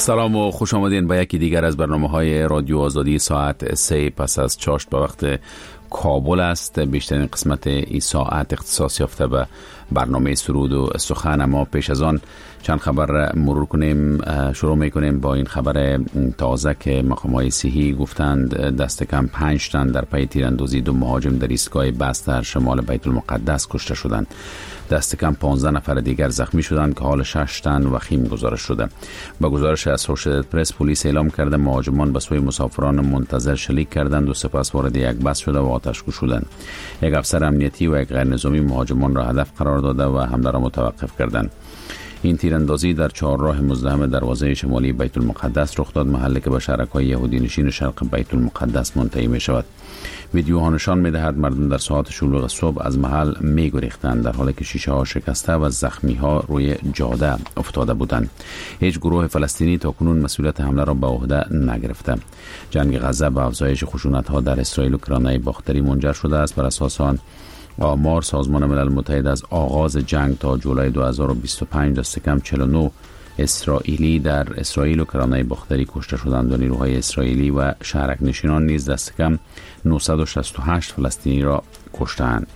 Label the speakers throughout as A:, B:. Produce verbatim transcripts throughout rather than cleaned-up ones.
A: سلام و خوش آمدین به یکی دیگر از برنامه‌های رادیو آزادی. ساعت سه پس از چاشت به وقت کابل است. بیشترین قسمت این ساعت اختصاص یافته به برنامه سرود و سخن، اما پیش از آن چند خبر مرور کنیم. شروع میکنیم با این خبر تازه که مقامات صحی گفتند دست کم پنج تن در پی تیراندازی دو مهاجم در ایستگاه بس در شمال بیت المقدس کشته شدند. دست کم پانزده نفر دیگر زخمی شدند که حال شش تن وخیم گزارش شده. با گزارش اسوشییتد پرس، پلیس اعلام کرده مهاجمان به سوی مسافران منتظر شلیک کردند و سپس وارد یک بس شده و آتش‌کش شدند. یک افسر امنیتی و یک غیر نظامی مهاجمان را هدف قرار داده و حمله را متوقف کردند. این تیراندازی در چهارراه مزدحم دروازه شمالی بیت المقدس رخ داد، محلی که به شهرک‌های یهودی نشین شرق بیت المقدس منتهی می شود. ویدیوها نشان می دهد مردم در ساعات شلوغ صبح از محل می گریختند، در حالی که شیشه ها شکسته و زخمی ها روی جاده افتاده بودند. هیچ گروه فلسطینی تاکنون مسئولیت حمله را به عهده نگرفته. جنگ غزه به افزایش خشونت ها در اسرائیل و کرانه باختری منجر شده است. بر اساس آن آمار سازمان ملل متحد از آغاز جنگ تا جولای دو هزار و بیست و پنج دست کم چهل و نه اسرائیلی در اسرائیل و کرانه باختری کشته شدند و نیروهای اسرائیلی و شهرک نشینان نیز دست کم نهصد و شصت و هشت فلسطینی را کشتند.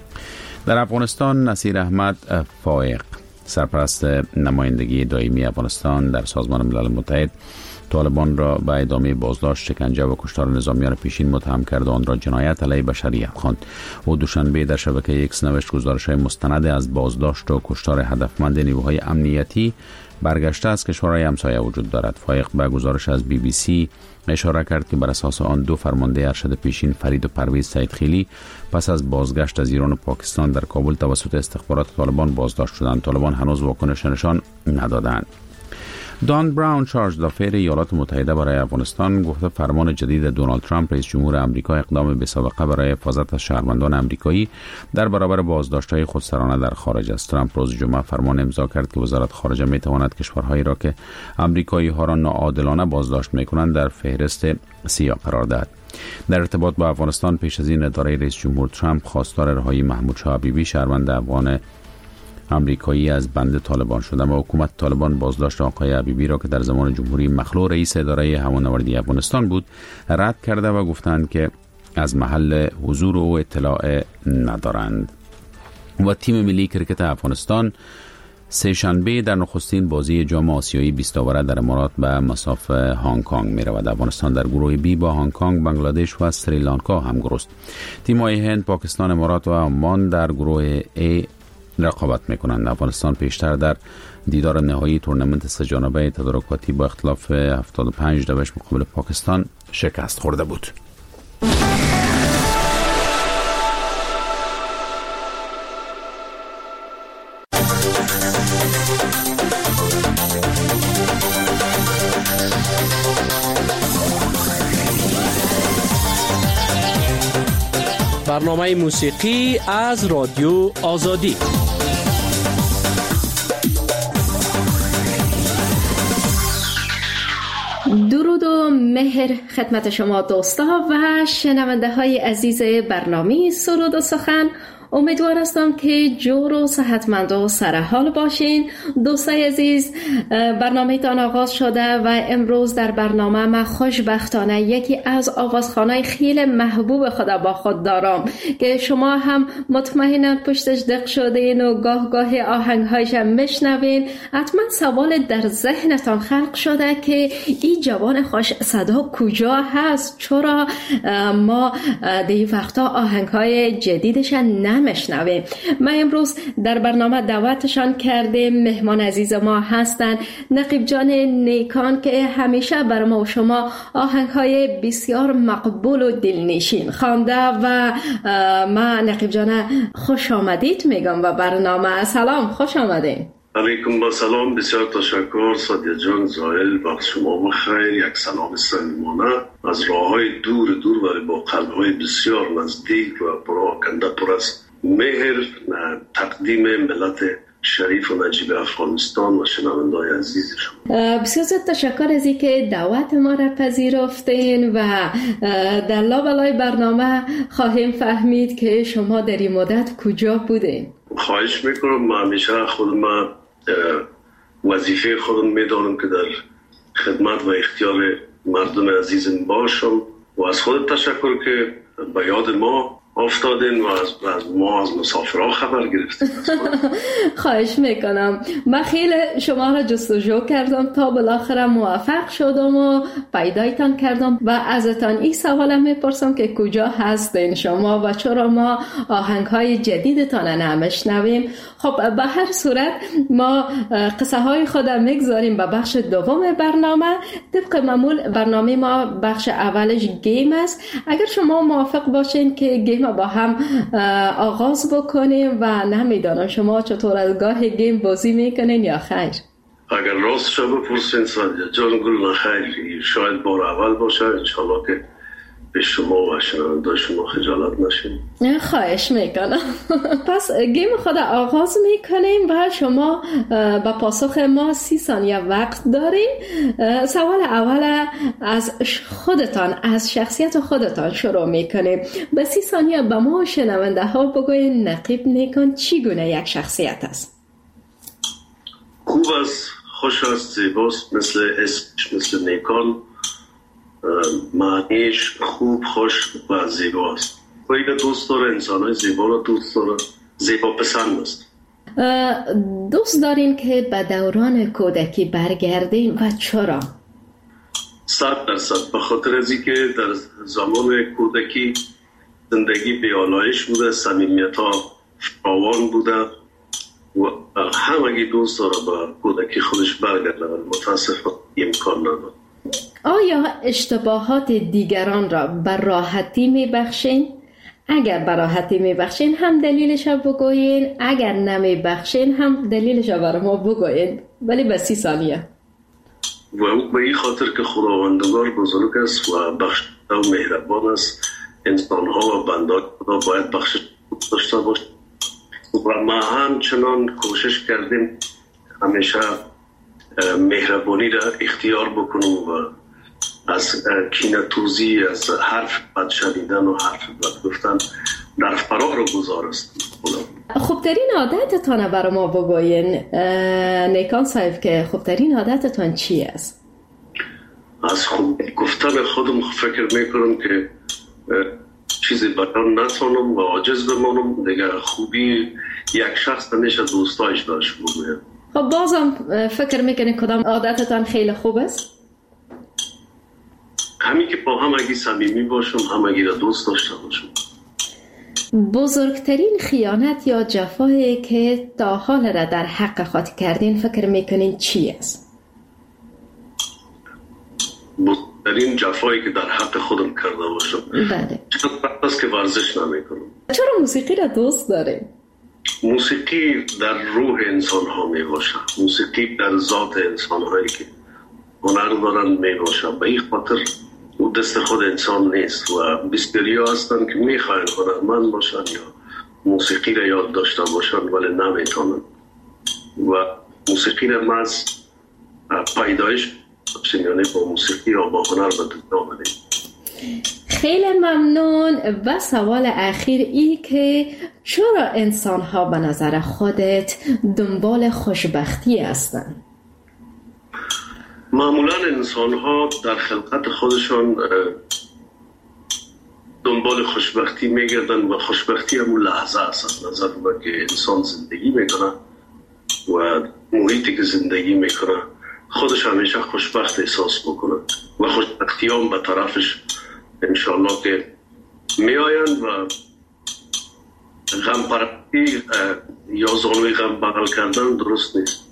A: در افغانستان نصیر احمد فائق، سرپرست نمایندگی دائمی افغانستان در سازمان ملل متحد، طالبان را به ادامه بازداشت، شکنجه و کشتار نظامیان پیشین متهم کرد و آن را جنایت علیه بشریت خواند. او دوشنبه در شبکه ایکس نوشت گزارش‌های مستند از بازداشت و کشتار هدفمند نیروهای امنیتی برگشته از کشورهای همسایه وجود دارد. فائق به گزارش از بی بی سی اشاره کرد که بر اساس آن دو فرمانده ارشد پیشین فرید و پرویز سیدخیلی پس از بازگشت از ایران و پاکستان در کابل توسط استخبارات طالبان بازداشت شدند. طالبان هنوز واکنش نشان ندادند. دان براون، چارج دافیر ایالات متحده برای افغانستان، گفته فرمان جدید دونالد ترامپ رئیس جمهور آمریکا اقدام بی‌سابقه برای حفاظت از شهروندان آمریکایی در برابر بازداشت‌های خودسرانه در خارج است. ترامپ روز جمعه فرمان امضا کرد که وزارت خارجه می‌تواند کشورهایی را که آمریکایی‌ها را ناعادلانه بازداشت می‌کنند در فهرست سیاه قرار دهد. در ارتباط با افغانستان، پیش از این اداره رئیس جمهور ترامپ خواستار رهایی محمود شاه حبیبی، شهروند افغان آمریکایی از بند طالبان شده و حکومت طالبان بازداشت آقای حبیبی را که در زمان جمهوری مخلوع رئیس اداره هوانوردی افغانستان بود رد کرده و گفتند که از محل حضور او اطلاع ندارند. و تیم ملی کرکت افغانستان سه شنبه در نخستین بازی جام آسیایی بیست آوره در امارات به مصاف هنگ کنگ می رود. افغانستان در گروه بی با هنگ کنگ، بنگلادش و سریلانکا همگرو است. تیم‌های هند، پاکستان، امارات و عمان در گروه ای رقابت میکنند. افغانستان پیشتر در دیدار نهایی تورنمنت سه جانبه تدارکاتی با اختلاف هفتاد و پنج دوش مقابل پاکستان شکست خورده بود.
B: برنامه موسیقی از رادیو آزادی.
C: درود و مهر خدمت شما دوستا و شنونده های عزیز برنامه سرود و سخن. امیدوار هستم که جور و صحتمند و سرحال باشین. دوستای عزیز، برنامه تان آغاز شده و امروز در برنامه من خوشبختانه یکی از آوازخوانای خیلی محبوب خدا با خود دارم که شما هم مطمئنا پشتش دق شدین و گاه گاه آهنگهایش هم میشنوین. حتما سوال در ذهنتان خلق شده که این جوان خوش صدا کجا هست؟ چرا ما دی وقتا آهنگهای جدیدش نه مشنویم؟ ما امروز در برنامه دعوتشان کردیم. مهمان عزیز ما هستند نقیب جان نیکان که همیشه بر ما و شما آهنگهای بسیار مقبول و دلنشین خوانده و ما نقیب جان خوش آمدید میگم و برنامه. سلام، خوش آمدین.
D: علیکم با سلام، بسیار تشکر سادیا جان. زائل وقت شما بخیر. یک سلام صمیمانه از راههای دور دور ولی با قلبهای بسیار نزدیک و پراکنده پر از مهر تقدیم ملت شریف و نجیب افغانستان و شنونده‌های عزیز شما.
C: بسیار زیاد تشکر از اینکه دعوت ما را پذیرفتین و در لابلای برنامه خواهیم فهمید که شما در این مدت کجا بودین.
D: خواهش میکنم. من همیشه خودم وظیفه خودم میدانم که در خدمت و اختیار مردم عزیزم باشم و از خود تشکر که به یاد ما افتادین و از, از ما از مسافرها خبر گرفتین.
C: خواهش میکنم. من خیلی شما را جستجو کردم تا بالاخره موفق شدم و پیدایتان کردم و ازتان این سوالم میپرسم که کجا هستین شما و چرا ما آهنگ های جدیدتان نمیشنویم. خب به هر صورت ما قصه های خودم میگذاریم به بخش دوم برنامه. طبق معمول برنامه ما بخش اولش گیم است. اگر شما موافق باشین که گیم با هم آغاز بکنیم و نمیدانم شما چطور از گاه گیم بازی میکنین یا خیر؟
D: اگر راست شما بپرسین سادیا جان گل نخیر شاید بار اول باشه انشالله که به شما و شنونده شما خجالت نشین.
C: خواهش میکنم. پس گیم خود آغاز میکنیم و شما با پاسخ ما سی ثانیه وقت دارین. سوال اول از خودتان از شخصیت خودتان شروع میکنیم. به سی ثانیه به ما شنونده ها بگوین نقیب نیکان چی گونه یک شخصیت است؟
D: خوب است، خوش است، زیباست، مثل اسمش مثل نیکان، معنیش خوب، خوش و زیباست. و این دوست داره انسان های زیبا رو دوست داره، زیبا پسند است.
C: دوست دارین که به دوران کودکی برگردین و چرا؟
D: صد درصد به خاطر از اینکه در زمان کودکی زندگی بیالایش بوده، صمیمیت ها فراوان بوده و همگی دوست داره به کودکی خودش برگرده و متاسفانه امکان نداره.
C: آیا اشتباهات دیگران را بر راحتی میبخشین؟ اگر بر راحتی میبخشین هم دلیلش را بگوین، اگر نمیبخشین هم دلیلش را بر ما بگوین، ولی به سی ثانیه.
D: و او به این خاطر که خداوندگار بزرگ است و بخشنده و مهربان است، انسانها و بندگان خدا باید بخشش داشته باشند و ما همچنان کوشش کردیم همیشه مهربانی را اختیار بکنم و از کینه‌توزی، از حرف بد شنیدن و حرف بد گفتن در فرار رو گذارست.
C: خوبترین عادتتان برای ما بگوین نیکان صاحب که خوبترین عادتتان چی است؟
D: از خوب گفتن خودم فکر میکنم که چیزی بیان نتونم و عاجز بمانم. دیگه خوبی یک شخص نمیشه دوستایش داشت بگویم.
C: خب بازم فکر میکنین کدام عادتتان خیلی خوب است؟
D: همین که با همگی صمیمی باشم، همگی را دوست داشته باشم.
C: بزرگترین خیانت یا جفایی که تا حال را در حق خود کردین فکر میکنین چی است؟
D: بزرگترین جفایی که در حق خودم کرده باشم
C: بله.
D: چند وقت است که ورزش نمیکنم.
C: چرا موسیقی را دوست دارین؟
D: موسیقی در روح انسان ها می باشه، موسیقی در ذات انسان هایی که هنر دارن می باشه. به این خاطر او دست خود انسان نیست و بسیاری ها هستن که می خواهند هنرمند باشن یا موسیقی را یاد داشته باشن ولی نمیتونن و موسیقی را ما از پیدایش یعنی با موسیقی یا با هنر به دنیا آمدیم.
C: خیلی ممنون. و سوال اخیر ای که چرا انسان ها به نظر خودت دنبال خوشبختی هستند؟
D: معمولا انسان ها در خلقت خودشان دنبال خوشبختی میگردن و خوشبختی همون لحظه است. نظر من که انسان زندگی میکنه و محیطی که زندگی میکنه خودش همیشه خوشبخت احساس بکنه و خوشبختی هم به طرفش انشالله که می آیند و غم پرستی یا زانوی غم بغل کردن درست نیست.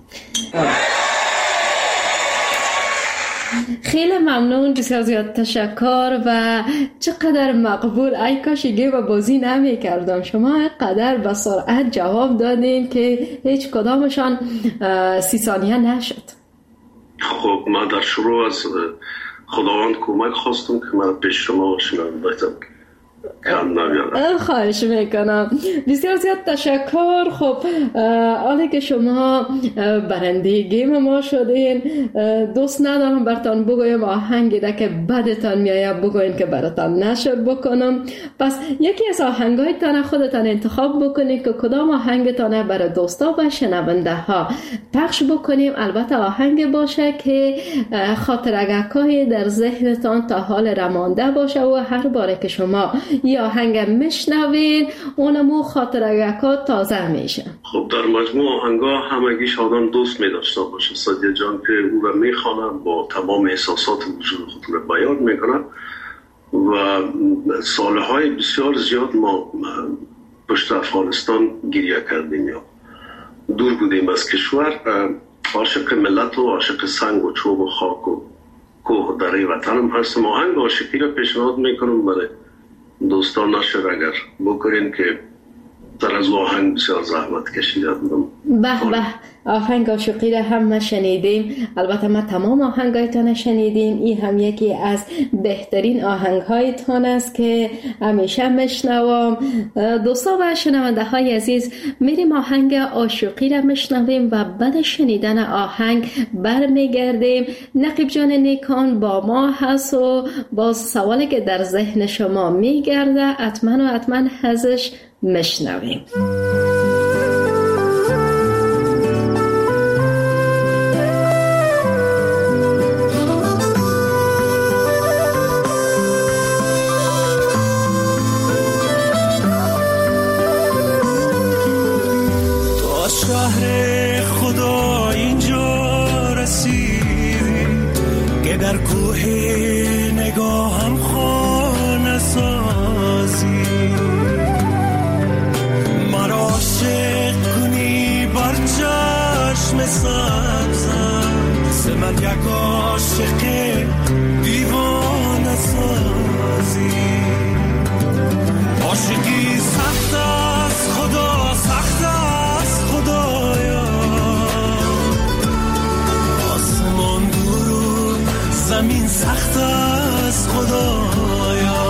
C: خیلی ممنون، بسیار زیاد تشکر و چقدر مقبول. ای کاش گیم و بازی نمی کردم. شما قدر با سرعت جواب دادین که هیچ کدامشان سی ثانیه نشد.
D: خب من در شروع از خداوند کمک خواستم که من پیش شما شنوندم. کم نمیاد.
C: خواهش میکنم، بسیار زیاد تشکر. خب حالی که شما برنده گیم ما شدین، دوست ندارم براتون بگویم آهنگی ده که بدتان میآید بگوین که براتون نشر بکنم. پس یکی از آهنگایتان خودتان انتخاب بکنید که کدام آهنگتان برای دوستا و شنونده ها پخش بکنیم. البته آهنگ باشه که خاطرگاهی در ذهنتان تا حال رمانده باشه و هر باره که شما یا آهنگ میشنوین اونمو خاطرگاهات تازه میشه.
D: خب در مجموع آهنگا همگیش آدم دوست میداشته باشه سادیه جان، که او را میخوانم با تمام احساسات وجود خود را بیان میکنم و سالهای بسیار زیاد ما پشت افغانستان گریه کردیم یا دور بودیم از کشور، عاشق ملت و عاشق سنگ و چوب و خاک و کوه و دره وطنم هستم. آهنگ عاشقی را پیشنهاد میکنم برای دوستان نشر اگر بکنین که در از آهنگ بسیار زحمت کشیده بودم.
C: به به، آهنگ عاشقی را هم ما شنیدیم، البته ما تمام آهنگایتان شنیدیم. این هم یکی از بهترین آهنگهایتان است که همیشه میشنوم. دوستا و شنونده های عزیز، میریم آهنگ عاشقی را میشنویم و بعد شنیدن آهنگ برمیگردیم. نقیب جان نیکان با ما هست و باز سوالی که در ذهن شما میگرده حتما و حتما ازش میشنویم.
E: در کوه نگاهم خانه سازی، مرا عاشق کنی بر چشم سبزم، سمت یک عاشق دیوانه سازی. عاشقی سخت از خدا، سخت از خدایا، آسمان دور زمین سخت از خدایا.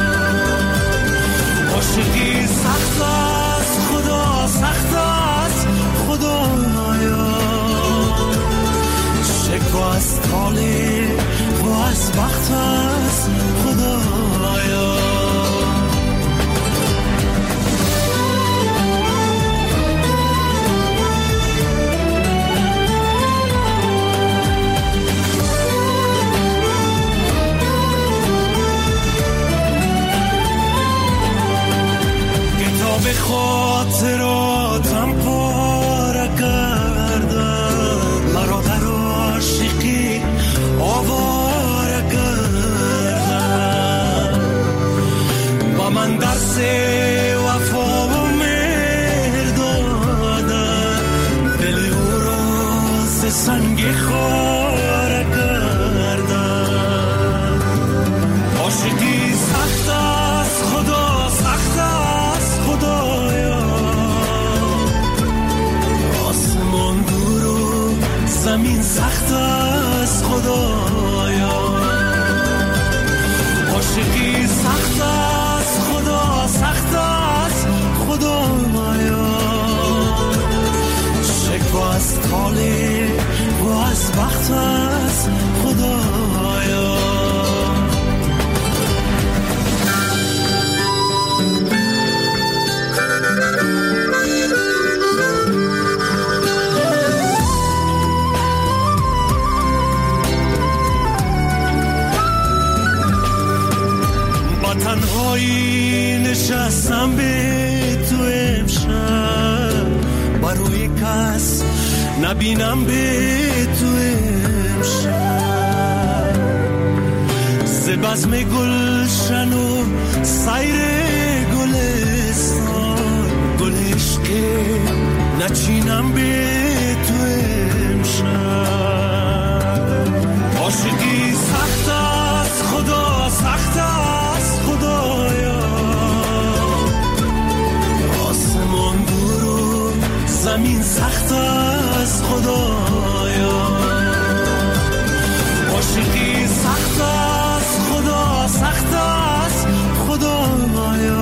E: عاشقی سخت از خدا، سخت از خدایا، شکو از طالع و از بخت از خدایا. به خاطراتم پاره کردن، مرا در عاشقی آواره کردن، با من درس وفا و مهر دادن، دل او را ز سنگ خاره کردن. عاشقی سخت از خدا، سخت از خدایا، آسمان دور و زمین سخت از خدایا. عاشقی سخت از خدا، سخت از خدایا، شکو از طالع و از بخت از خدایا. تنهایی نشستم به تو امشب، بروی کس نبینم به تو امشب، ز بزم گلشن و سیر گلستان، گل عشق نچینم به تو امشب. عاشقی سخت از خدا، سخت از خدایا، آسمان دور و زمین سخت از خدایا. عاشقی سخت از خدا، سخت از خدایا،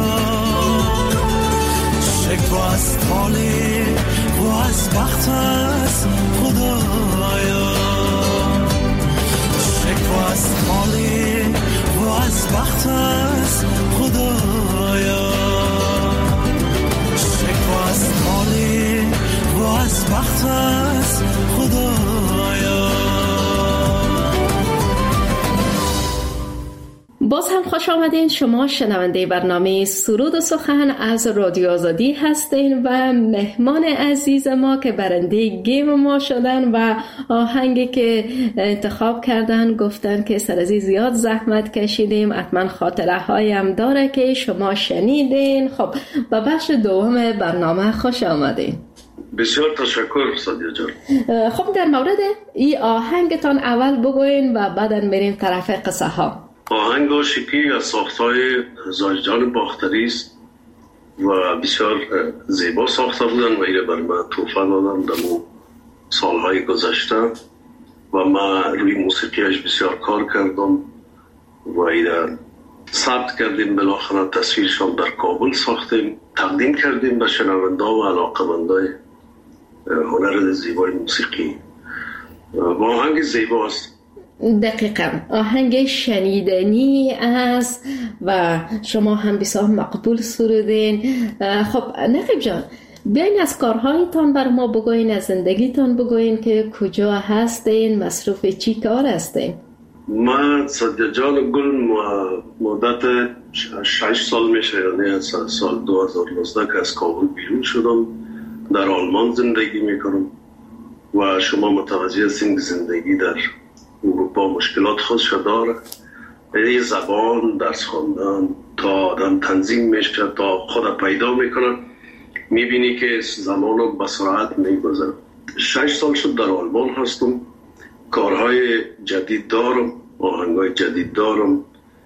E: سخت است خدایا.
C: باز هم خوش آمدین. شما شنونده برنامه سرود و سخن از رادیو آزادی هستین و مهمان عزیز ما که برنده گیم ما شدن و آهنگی که انتخاب کردن گفتن که سرازی زیاد زحمت کشیدیم، حتما خاطره هایم داره که شما شنیدین. خب به بخش دوم برنامه خوش آمدین.
D: بسیار تشکر سادیا جان.
C: خب در مورد این آهنگتان اول بگوین و بعدا بریم طرف قصه ها.
D: آهنگ عاشقی از ساختهای زاججان باختری است و بسیار زیبا ساخته بودن و اینه بر من توفه دادن در اون سالهای گذشته و من روی موسیقیش بسیار کار کردم و اینه ثبت کردیم، بالاخره تصویرشان در کابل ساختیم، تقدیم کردیم به شنونده و علاقه‌مندای هنر زیبای موسیقی و آهنگ زیباست.
C: دقیقاً آهنگ شنیدنی است و شما هم بسیار مقبول سرودین. خب نقیب جان، بیاین از کارهایتان بر ما بگوین، از زندگیتان بگوین که کجا هستین، مصروف چی کار هستین؟
D: من سادیا جان گل مدت شش سال میشه، یعنی از سال دو هزار و نوزده که از کابل بیرون شدم، در آلمان زندگی میکنم و شما متوجه هستین زندگی در اروپا مشکلات خودش داره. یعنی زبان، درس خواندن، تا آدم تنظیم میشه، تا خود پیدا میکنه، میبینی که زمان رو به سرعت میگذره. شش سال شد در آلمان هستم، کارهای جدید دارم، آهنگای جدید دارم،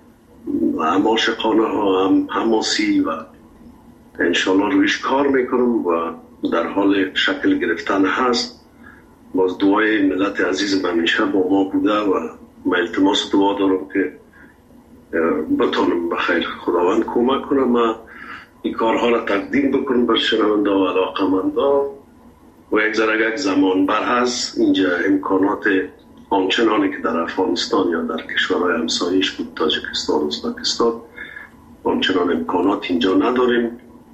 D: هم عاشقانه ها هم حماسی و انشالله رویش کار میکنم و در حال شکل گرفتن هست. باز دعای ملت عزیز همیشه با ما بوده و من التماس دعا دارم که بتونم بخیر خداوند کمک کنم و این کارها را تقدیم بکنم بر شنونده و علاقه‌مندا و یک ذره یک زمان بر هست اینجا امکانات آنچنانی که در افغانستان یا در کشورهای همسایه‌اش بود، تاجیکستان، ازبکستان، آنچنان امکانات اینجا نداریم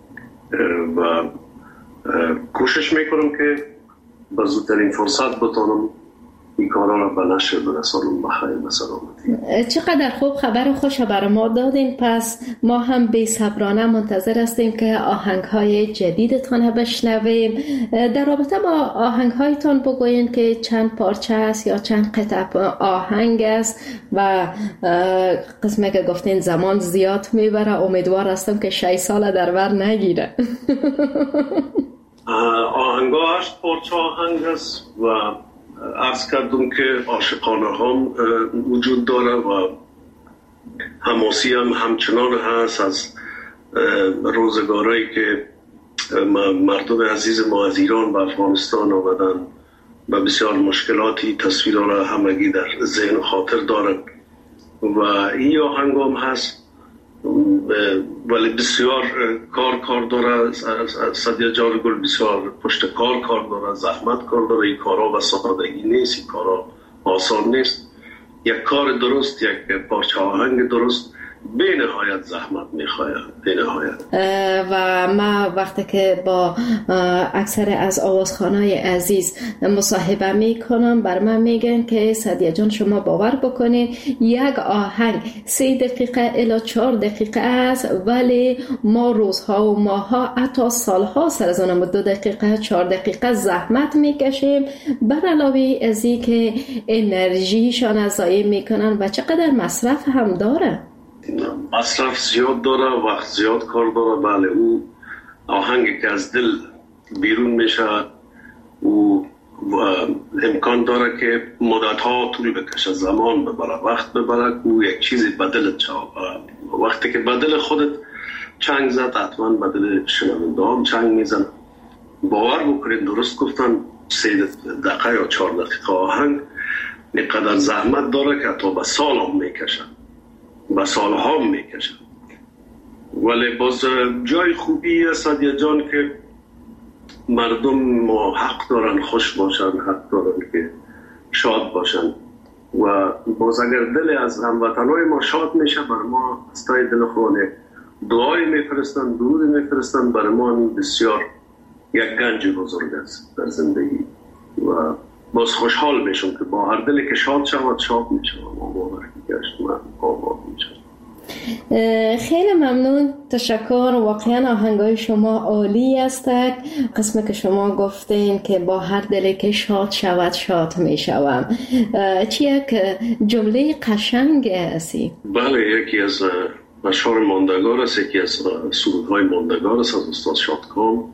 D: و کوشش میکنم که با زودترین فرصت بتونم این کارا را به نشر برسانم بخیر و سلامتی.
C: چقدر خوب خبر خوش برای ما دادین. پس ما هم بی صبرانه منتظر هستیم که آهنگ‌های جدیدتان بشنویم. در رابطه با آهنگ‌هایتان بگوین که چند پارچه است یا چند قطعه آهنگ است و قسمه که گفتین زمان زیاد میبره، امیدوار هستم که شش سال در بر نگیره.
D: آهنگا هشت پارچه آهنگ است و عرض کردم که عاشقانه هم وجود داره و حماسی هم همچنان هست. از روزگارایی که مردم عزیز ما از ایران به افغانستان آمدن و بسیار مشکلاتی تصویرها را همگی در ذهن و خاطر دارن و این آهنگ هم هست ولی بسیار کار کار داره. سادیا جان گل بسیار پشت کار کار داره، زحمت کار داره. این کارها و سادگی نیست، این کارها آسان نیست. یک کار درست، یک پارچه آهنگ درست به نهایت زحمت میخواید، به نهایت.
C: و ما وقتی که با اکثر از آوازخوانای عزیز مصاحبه میکنم بر من میگن که سادیا جان شما باور بکنید یک آهنگ سه دقیقه الی چهار دقیقه است ولی ما روزها و ماها حتی سالها سر از آن دو دقیقه چهار دقیقه زحمت میکشیم، بر علاوه از این که انرژیشان از ضایع میکنن و چقدر مصرف هم داره.
D: مصرف زیاد داره، وقت زیاد کار داره. بله او آهنگی که از دل بیرون میشه او امکان داره که مدت ها طول بکشه، زمان ببره، وقت ببره، او یک چیزی بدلت شد. وقتی که بدل خودت چنگ زد حتما بدل شنونده هم چنگ میزن. باور بکنید درست گفتن سه دقیقه یا چهار دقیقه آهنگ اینقدر زحمت داره که حتی به سال هم میکشن، به سال هم میکشن. ولی باز جای خوبی سادیا جان که مردم ما حق دارن خوش باشن، حق دارن که شاد باشن و باز اگر دل از هموطنای ما شاد میشه بر ما از تای دل خونه دعای میفرستن، درود میفرستن، بر ما این بسیار یک گنج بزرگ است در زندگی و باز خوشحال میشم که با هر دلی که شاد شود شاد میشم و باور گشت من آباد میشم.
C: خیلی ممنون، تشکر. واقعا آهنگای شما عالی است. قسمی که شما گفتین که با هر دلی که شاد شود شاد میشوم، چی یک جمله قشنگ هستی؟
D: بله، یکی از اشعار ماندگار است، یکی از سرودهای ماندگار است از استاد شادکام.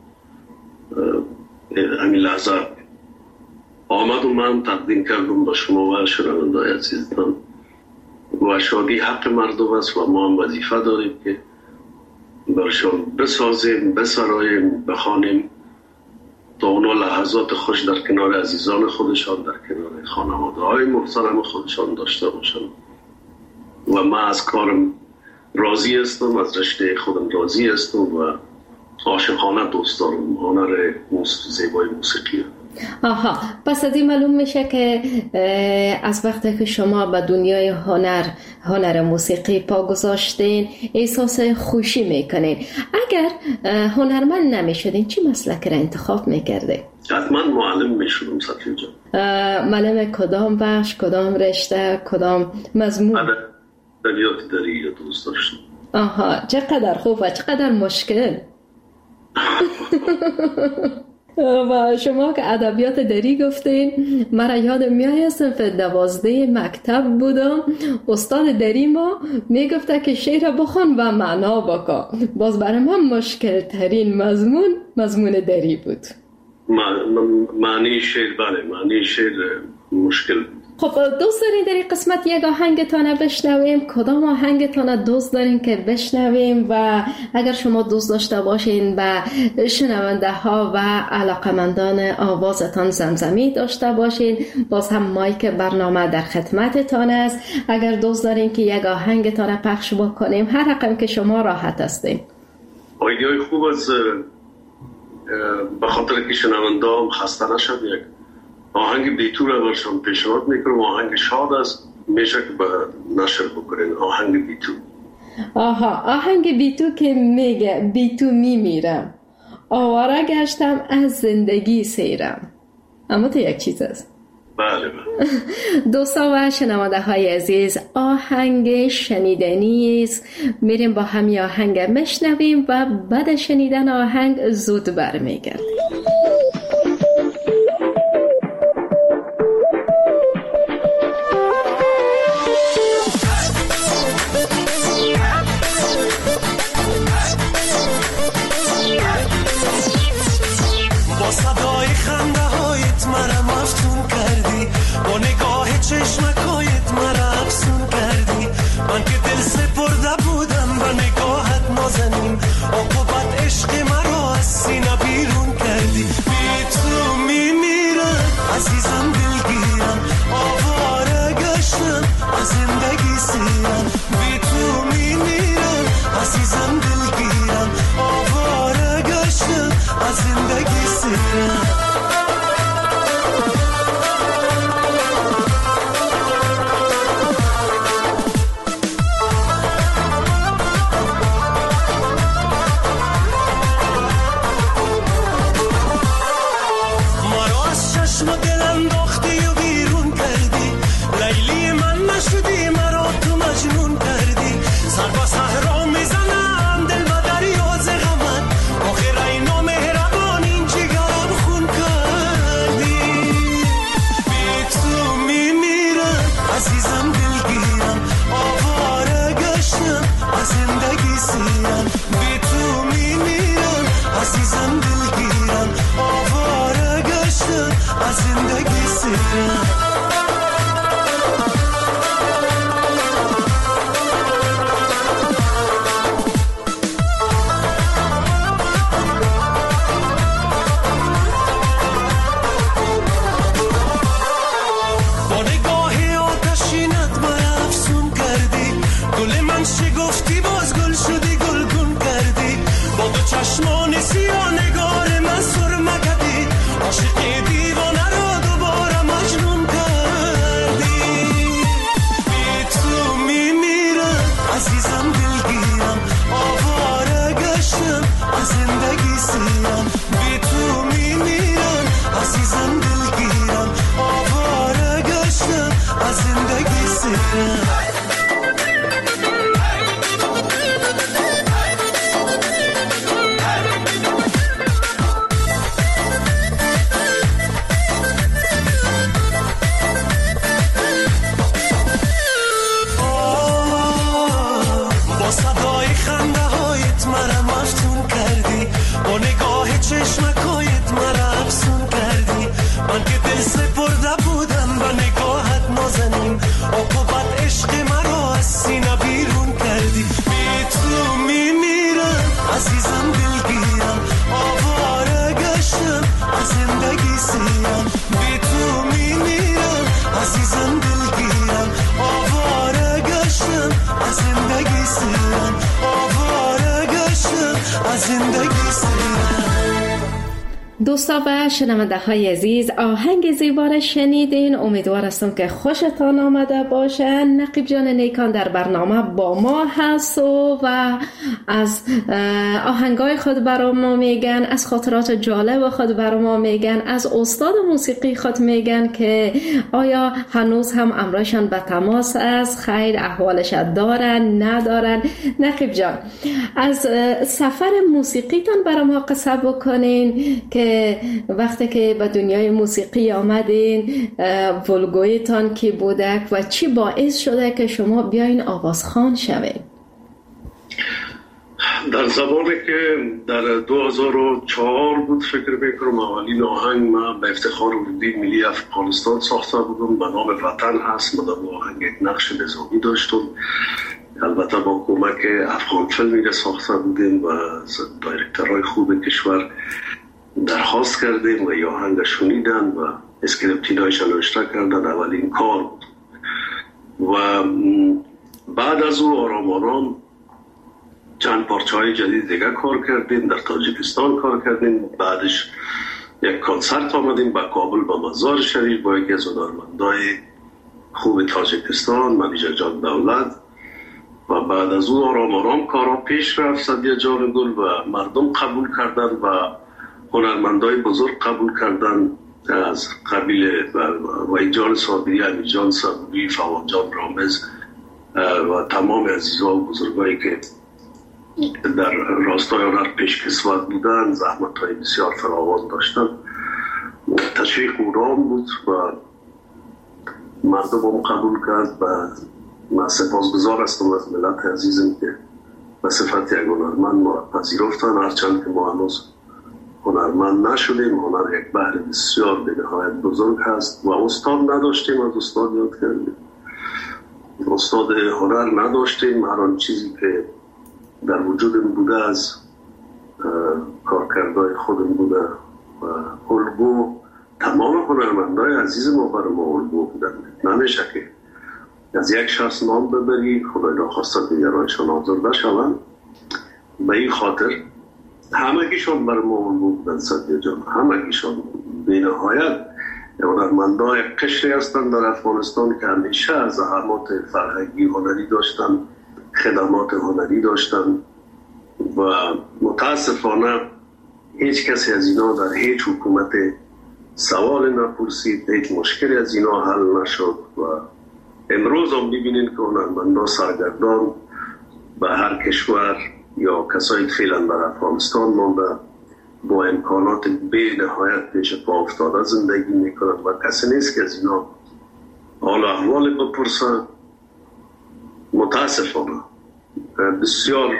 D: همین لحظه آمد و من تقدیم کردم به شما و شنونده‌های عزیزتان و شادی حق مردم است و ما هم وظیفه داریم که برشان بسازیم، بسراییم، بخوانیم تا اونا لحظات خوش در کنار عزیزان خودشان، در کنار خانواده های محترم خودشان داشته باشن. و من از کارم راضی هستم، از رشته خودم راضی هستم و عاشقانه دوست دارم هنر زیبای موسیقی.
C: آها، پس از این معلوم میشه که از وقتی که شما به دنیای هنر هنر موسیقی پا گذاشتین احساس خوشی میکنین. اگر هنرمند نمیشدین چی مسلک را انتخاب میکردین؟
D: حتما معلم میشدم سطحی جان.
C: معلم کدام بخش، کدام رشته، کدام مضمون؟
D: ادبیات دری دوست داشتم.
C: آها، چقدر خوب و چقدر مشکل. و شما که ادبیات دری گفتین، مرا یاد میاد صنف دوازده مکتب بودم، استاد دری ما میگفته که شعر بخوان و معنا بکن. باز برای من مشکل ترین مضمون مضمون دری بود.
D: معنی شعر، بله معنی شعر مشکل بود.
C: خب دوست دارین در این قسمت یک آهنگتان بشنویم؟ کدام آهنگتان دوست دارین که بشنویم؟ و اگر شما دوست داشته باشین به شنونده ها و علاقمندان آوازتان زمزمی داشته باشین، باز هم مایک برنامه در خدمتتان است. اگر دوست دارین که یک آهنگتان پخش بکنیم، هر رقم که شما راحت هستین.
D: آیدیای خوب از به خاطر که شنونده هم خسته نشد، یک آهنگ بیتو را برشان پیشنهاد میکنم. آهنگ شاد است، میشه که به نشر بکنین. آهنگ بیتو.
C: آها، آهنگ بیتو که میگه بیتو میمیرم، آواره گشتم از زندگی سیرم. اما تو یک چیز است.
D: بله بله.
C: دوستا و شنونده های عزیز، آهنگ شنیدنی است. میریم با همی آهنگ مشنویم و بعد شنیدن آهنگ زود برمیگردیم.
E: چشمکایت مرا افسون کردی، من که دل سپرده بودم به نگاهت نازنین، عاقبت عشق مرا از سینه بیرون کردی. بی تو میمیرم عزیزم، دلگیرم، آواره گشتم از زندگی سیرم. بی تو میمیرم عزیزم، دلگیرم، آواره گشتم از زندگی سیرم. عاشق دیوانه را دوباره مجنون کرد. از زندگی سیرم. چشمکایت مرا افسون کردی، من که دل سپرده بودم به نگاهت نازنین، عقوبت عشق مرا از سینه بیرون کردی. بی تو میمیرم عزیزم دلگیرم، آواره گشتم از زندگی سیرم. بی تو میمیرم عزیزم دلگیرم، آواره گشتم از زندگی سیرم، آواره گشتم از زندگی سیرم.
C: دوستا و شنونده های عزیز، آهنگ زیبا را شنیدین. امیدوار هستم که خوشتان آمده باشه. نقیب جان نیکان در برنامه با ما هست و, و از آهنگای خود برای ما میگن، از خاطرات جالب خود برای ما میگن، از استاد موسیقی خود میگن که آیا هنوز هم امرایشان به تماس است، خیر احوالش دارن ندارن. نقیب جان، از سفر موسیقیتان برای ما قصه بکنین که وقتی که به دنیای موسیقی آمدین، ولگویتان کی بودک و چی باعث شده که شما بیاین آوازخوان شوید؟
D: در زمانی که در دو هزار و چهار بود فکر میکنم اولین آهنگ ما به افتخار اردوی ملی افغانستان ساخته بودم، به نام وطن هست. ما در آهنگ یک نقش نظامی داشتم، البته با کمک افغان فیلمی ساخته بودیم و دایرکترهای خوب کشور درخواست کردیم و یا آهنگ شنیدن و اسکریپتینایش نوشته کردن. اولین کار بود و بعد از او آرام آرام چند پارچه های جدید دیگه کار کردیم، در تاجیکستان کار کردیم. بعدش یک کنسرت آمدیم به کابل با مزار شریف با یکی از هنرمندای خوب تاجیکستان، ملیجا جان دولت. و بعد از او آرام آرام کارا پیش رفت. سدیه جان گل و مردم قبول کردن و هنرمندای بزرگ قبول کردن از قبیل وحید جان صابری، امیر جان صابری، فواد جان رامز و تمام عزیزا و بزرگایی که در راستای هنر پیشکسوت بودن، زحمت‌های بسیار فراوان داشتن. تشویق اونام بود و مردم هم قبول کرد و من سپاسگزار هستم از ملت عزیزم که به صفت یک هنرمند ما پذیرفتن، هرچند که ما هنوز هنرمند نشدیم. هنر یک بحر بسیار به نهایت بزرگ هست و استاد نداشتیم، از استاد یاد کردیم. استاد هنر نداشتیم، هر آن چیزی که در وجودم بوده از کارکردهای خودم بوده و الگو تمام هنرمندای عزیز ما برای ما الگو بودن. نمیشه که از یک شخص نام ببری خدای ناخواسته دیگرانشان آزرده شوند. به این خاطر همگیشان برای ما الگو بودن. سدیه جان همگیشان به نهایت هنرمندای قشری هستند در افغانستان که همیشه از زحمات فرهنگی هنری داشتن، خدمات هنری داشتن و متاسفانه هیچ کسی از اینا در هیچ حکومت سوال نپرسید، هیچ مشکلی از اینا حل نشد. و امروز هم ببینید که هنرمندان سرگردان به هر کشور یا کسایی که فعلا در افغانستان مانده با امکانات به نهایت پیش پا افتاده زندگی میکنند و کسی نیست که از اینا حال احوال بپرسن. متاسفانه بسیار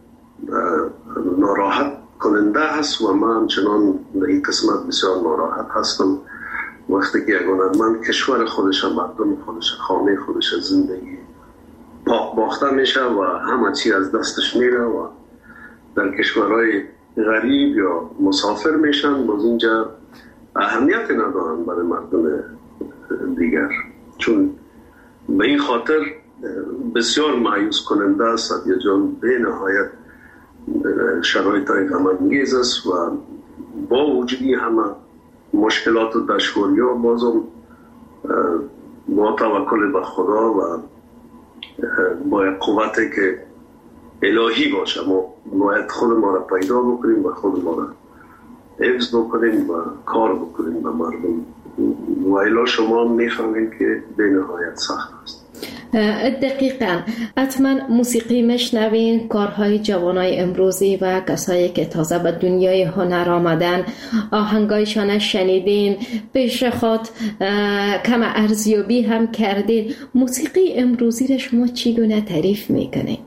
D: ناراحت کننده هست و من همچنان در این قسمت بسیار ناراحت هستم وقتی که یک هنرمند کشور خودش، مردم خودش، خانه خودش، زندگی پاک باخته میشه و همه چی از دستش میره و در کشورهای غریب یا مسافر میشن، باز اینجا اهمیت ندارن برای مردم دیگر. چون به این خاطر بسیار مایوس کننده است. سدیه جان به نهایت شرایط های غم‌انگیز است و با وجودی همه مشکلات و دشواری ها بازم با توکل به خدا و با قوتی که الهی باشه ما باید خود ما را پیدا بکنیم و خود ما را حفظ بکنیم و کار بکنیم و مردم و الا شما میفهمین که به نهایت سخت است.
C: دقیقاً. حتما موسیقی میشنوین، کارهای جوانای امروزی و کسایی که تازه به دنیای هنر آمدن آهنگایشان شنیدین، پیش خود کم ارزیابی هم کردین. موسیقی امروزی را شما چگونه تعریف میکنین؟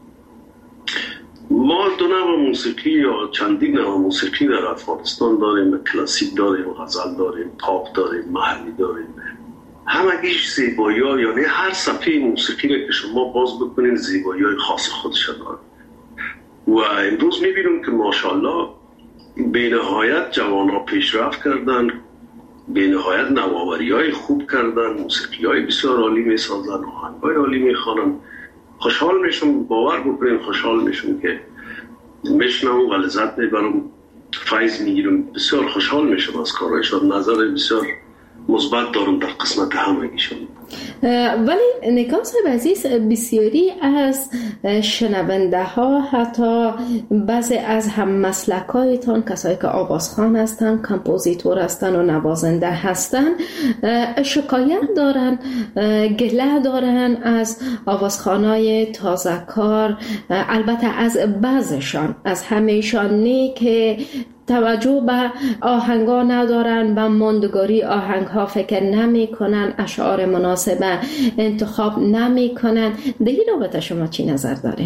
D: ما دو نوع موسیقی یا چندین نوع موسیقی در افغانستان داریم. کلاسیک داریم، غزل داریم، پاپ داریم، محلی داریم. همگیش زیبایی ها، یعنی هر صفحه موسیقی را که شما باز بکنین زیبایی های خاص خودش داره. و امروز میبینیم که ماشاءالله به نهایت جوان ها پیشرفت کردن، به نهایت نوآوری های خوب کردن، موسیقی های بسیار عالی میسازن، آهنگ های عالی میخوانن. خوشحال میشم، باور بکنین خوشحال میشم که میشنم و لذت میبرم، فیض میگیرم، بسیار خوشحال میشم از کارهایشان. نظر بسیار مثبت دارم در قسمت همگیشون.
C: ولی نگاه صاحب عزیز، بسیاری از شنونده ها، حتی بعضی از هم مسلک هایتان، کسایی که آوازخوان هستن، کمپوزیتور هستن و نوازنده هستن، شکایت دارن، گله دارن از آوازخوانای تازه کار، البته از بعضشان، از همیشان نه، که توجه به آهنگا ندارن، به ماندگاری آهنگ ها فکر نمی کنن، اشعار مناسب انتخاب نمی کنن. در این رابطه شما چی نظر دارین؟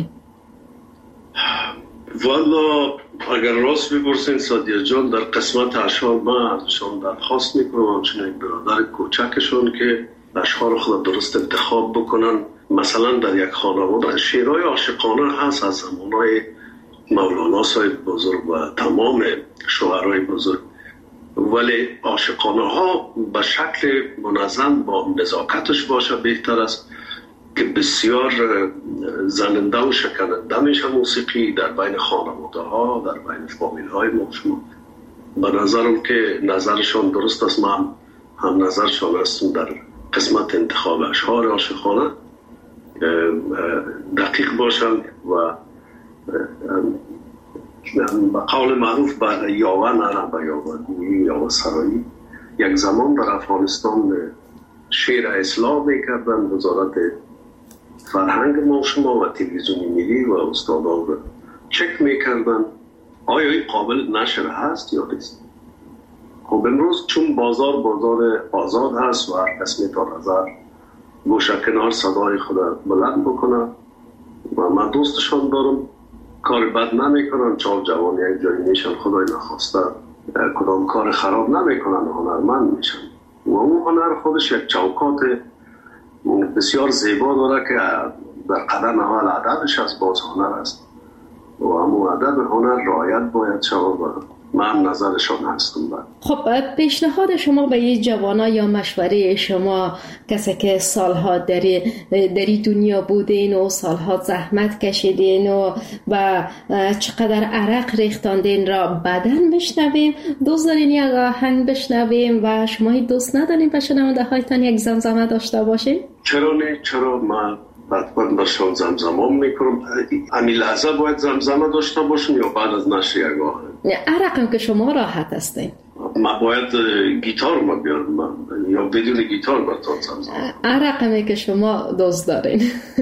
D: والا اگر راست بپرسین سادیه جان، در قسمت اشعار من ازشان درخواست میکنم همچنین برادر کوچکشون که اشعار خود درست انتخاب بکنن. مثلا در یک خانواده شعرهای عاشقانه هست از زمانهای مولانا صاحب بزرگ و تمام شاعرای بزرگ، ولی عاشقانه ها به شکل منظم با نزاکتش باشه بهتر است، که بسیار زننده و شکننده میشه موسیقی در بین خانواده ها، در بین فامیل های ما. شما به نظرم که نظرشان درست است، من هم نظرشان هستم در قسمت انتخاب اشعار عاشقانه دقیق باشن و به قول معروف به یاوه نره، به یاوه گویی، یاوه سرایی. یک زمان در افغانستان شعر اصلاح میکردن، وزارت فرهنگ ما شما و تلویزیون ملی و استادان رو چک میکردن آیا این قابل نشر هست یا نیست. خب امروز چون بازار بازار آزاد هست و هر کس میتونه نظر گوشه کنار صدای خود بلند بکنه و من دوستشان دارم، کار بد نمی کنن، چال جوانی یک جایی میشن خدای نخواسته کدام کار خراب نمی کنن، هنرمند میشن و اون هنر خودش یک چوکات بسیار زیبا داره که در قدم اول ادبش از باز هنر است و همون ادب هنر رعایت باید شود و من نظرشان هستم.
C: خب پیشنهاد شما به یه جوانا یا مشوره شما، کسی که سالها در در دنیا بودین و سالها زحمت کشیدین و و چقدر عرق ریختاندین را بدن بشنویم؟ دوست دارین یک آهنگ بشنویم و شما دوست ندارین به شنونده هایتان یک زمزمه داشته باشین؟
D: چرا نه؟ چرا؟ من حتما برشان زمزمه میکنم. همین لحظه باید زمزمه داشته باشم یا بعد از نشر یک آهنگ؟
C: عرقم که شما راحت هستین.
D: ما باید گیتار ما بیارم من یا بدون گیتار براتون زمزمه؟
C: عرقمی که شما دوست دارین.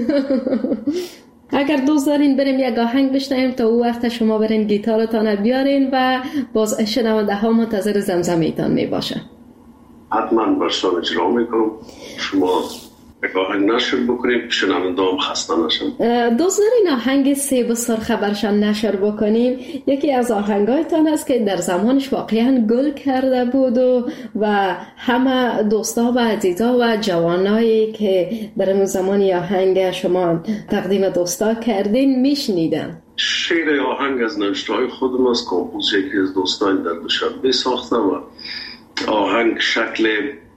C: اگر دوست دارین بریم یک آهنگ بشنویم تا او وقت شما برین گیتارتان بیارین و باز شنونده ها منتظر زمزمه ایتان می باشن.
D: حتما برشان اجرا میکنم. شما یک آهنگ نشر بکنیم شنونده هم خسته نشن.
C: دوست دارین آهنگ سیب و سرخه برشان نشر بکنیم؟ یکی از آهنگایتان است که در زمانش واقعا گل کرده بود و, و همه دوستا و عزیزا و جوانایی که در اون زمانی آهنگ شما تقدیم دوستا کردین میشنیدن.
D: شعر آهنگ از نوشته های خودم است، کمپوز یکی از دوستان در دوشنبه ساخته و آهنگ شکل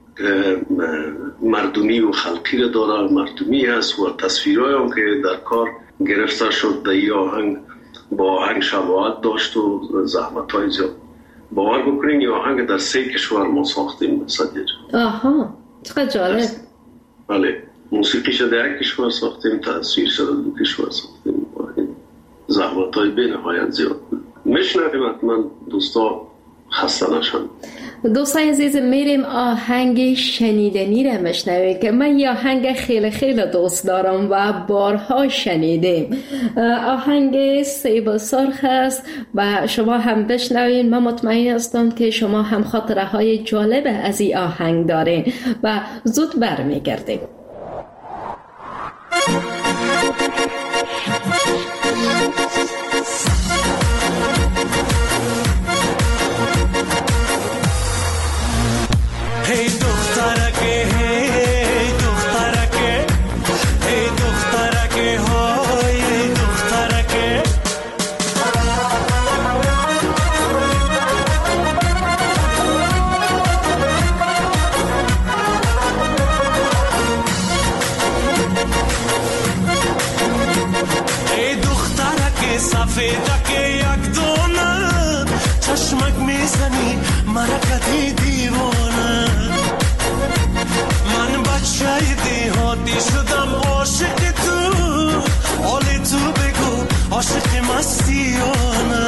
D: مردمی و خلقی را داره، مردمی است و تصویرهایی هم که در کار گرفته شد در این آهنگ با آهنگ شباهت داشت و زحمت های زیاد. باور بکنین این آهنگ در سه کشور ما ساختیم. صدیه جان
C: آها چقدر جالب.
D: بله، موسیقی شده یک کشور ساختیم، تصویر شده دو کشور ساختیم. زحمت های به نهایت زیاد بود. میشنویم حتما دوستا خسته نشن.
C: دوستای عزیز میریم آهنگ شنیدنی را میشنویم که من یه آهنگ خیلی خیلی دوست دارم و بارها شنیدیم. آهنگ سیب سرخ است و شما هم بشنوین. من مطمئن هستم که شما هم خاطره های جالب از این آهنگ دارین و زود برمیگردیم.
E: Hey دخترکه hey دخترکه hey دخترکه های hey دخترکه hey دخترکه سفیدکه یک دونه چشمک میزنی مرکتی دیوانه من بچه دیهاتی شدم عاشق تو حالی تو بگو عاشق مستیانه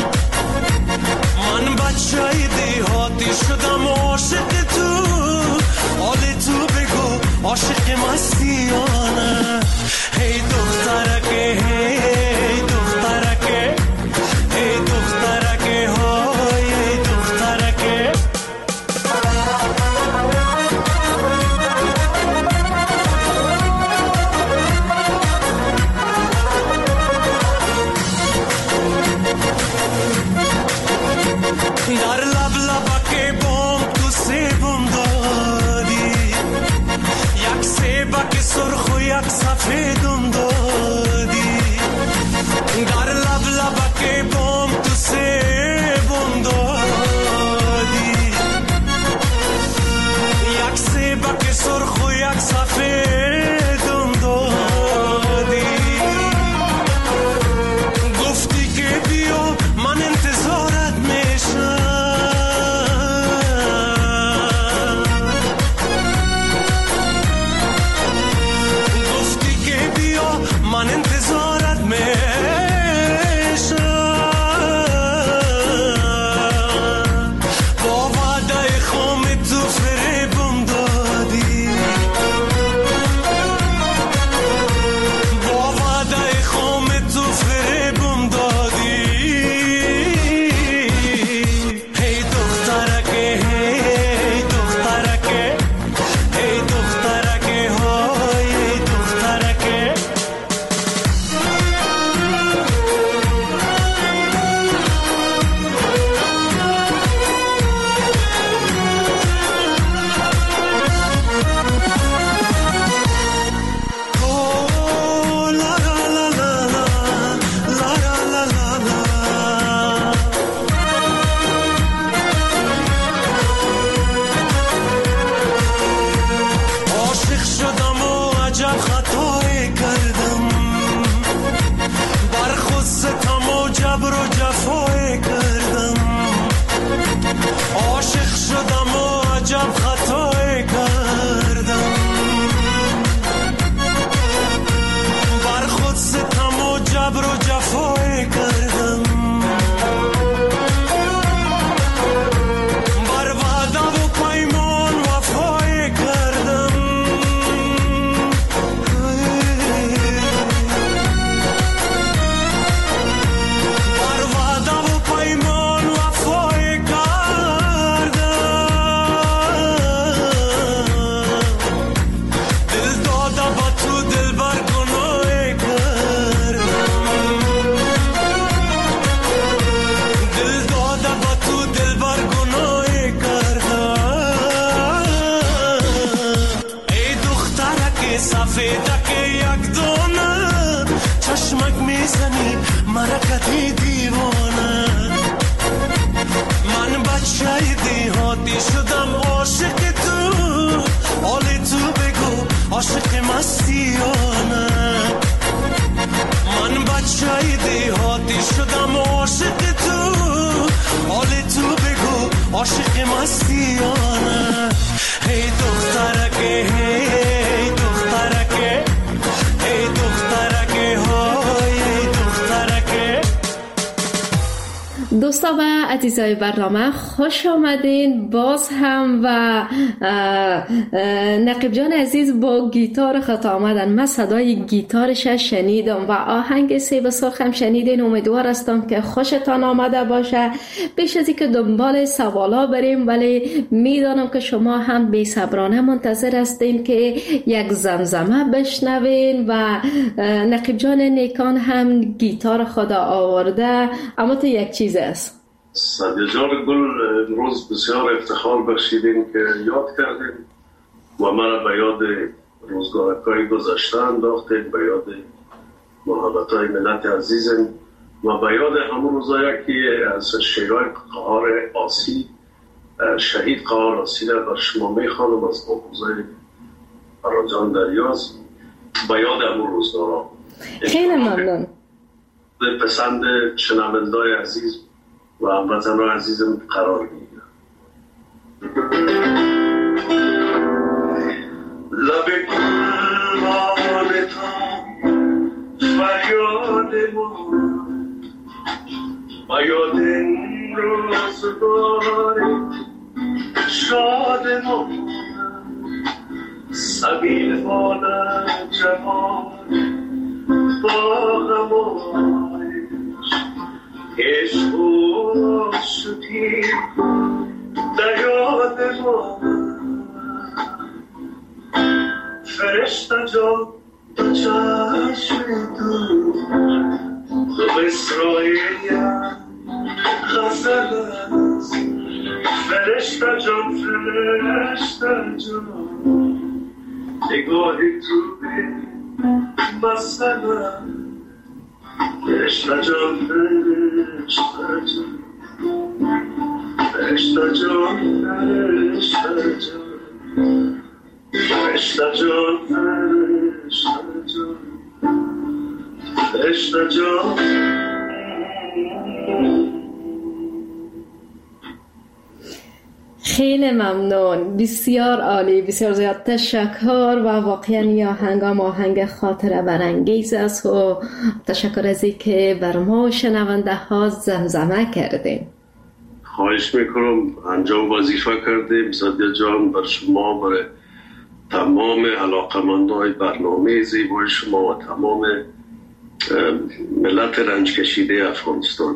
E: من بچه دیهاتی شدم عاشق تو حالی تو بگو عاشق مستیانه هی دخترکه هی دخترکه هی دخترکه های هی دخترکه در لب لبکه بام تو سیبم دادی یک سیبک سرخ و یک سفیدم دادی در لب لبکه بام تو سیبم دادی یک سیبک سرخ و یک سفیدم دادی گفتی که بیا من انتظارت میشم گفتی که بیا من انتظارت میشم با وعده خام تو فریبم دادی با وعده خام تو فریبم دادی هی دخترکه هی دخترکه هی دخترکه های هی دخترکه Oh, la la la la la, la la la la la. عاشق شدم و عجب خطایی کردم بر خود ستم و جبر و جفایی کردم عاشق شدم و عجب خطایی کردم بر خود ستم و جبر و جفایی کردم بر وعده و پیمان وفایی کردم بر وعده و پیمان وفایی کردم دل داده با تو دل بر گناهی کردم دل داده با تو دل بر گناهی کردم ای دخترک سفیدک یک دانه چشمک میزنی مرکتی دیوانه من بچه دیهاتی شدم عاشق تو حالی تو بگو عاشق مستیانه من بچه دیهاتی شدم عاشق تو حالی تو بگو عاشق مستیانه هی دخترکه هی دخترکه هی دخترکه های هی دخترکه
C: دوستا و عزیزای برنامه خوش آمدین باز هم. و نقیب جان عزیز با گیتار خط آمدن. من صدای گیتارش شنیدم و آهنگ سیب سرخ هم شنیدین. امیدوار هستم که خوشتان آمده باشه. پیش از اینکه دنبال سوالا بریم، ولی میدانم که شما هم بی صبرانه منتظر هستین که یک زمزمه بشنوین و نقیب جان نیکان هم گیتار خدا آورده. اما تو یک چیز است
D: سعدیه جان گل، امروز بسیار افتخار بخشیدین که یاد کردین و مرا به یاد روزگارهای گذشته انداختین، به یاد محبتهای ملت عزیزم و به یاد همون روزایی که از شیرهای قهار آسی شهید قهار آسی را بر شما میخوانم از آموزای راجان دریاز. به یاد همون روزگارها
C: خیلی ممنون.
D: پسند شنونده‌های عزیز و هموطنان عزیزم قرار میگیرم. لب گلبان تا فریاد ما و یاد این روزگار شاد ما سبیل بالا جوان با غمایش عشق و شدی در یاد ما فرشته جا به چشم دور تو اسرائیل غزل است فرشته جان فرشته جان نگاهی تو به مسئله فرشته جان فرشته جان فرشته جان فرشته جان فرشته جان فرشته جان فرشته جان.
C: خیلی ممنون، بسیار عالی، بسیار زیاد تشکر و واقعا این آهنگ هم آهنگ خاطره برانگیز است و تشکر از این که بر ما شنونده ها زمزمه کردیم.
D: خواهش میکنم، انجام وظیفه کردیم سعدیه جان. بر شما، برای تمام علاقمندای برنامه زیبای شما و تمام ملت رنج کشیده افغانستان.